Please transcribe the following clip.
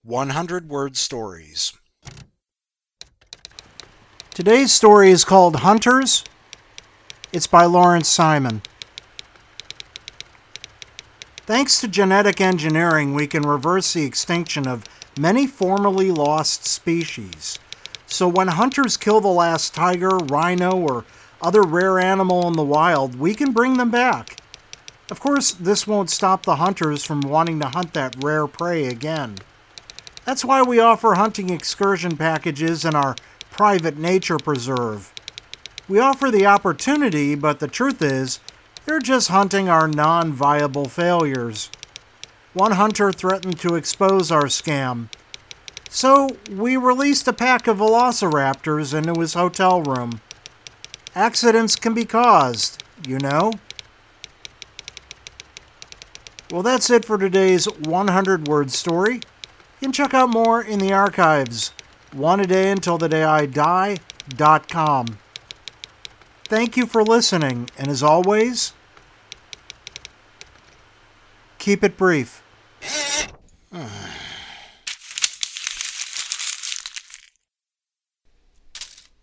100-word stories. Today's story is called Hunters. It's by Lawrence Simon. Thanks to genetic engineering, we can reverse the extinction of many formerly lost species. So when hunters kill the last tiger, rhino, or other rare animal in the wild, we can bring them back. Of course, this won't stop the hunters from wanting to hunt that rare prey again. That's why we offer hunting excursion packages in our private nature preserve. We offer the opportunity, but the truth is, they're just hunting our non-viable failures. One hunter threatened to expose our scam. So we released a pack of velociraptors into his hotel room. Accidents can be caused, you know. Well, that's it for today's 100-word story. You can check out more in the archives. oneadayuntilthedayidie.com. Thank you for listening, and as always, keep it brief.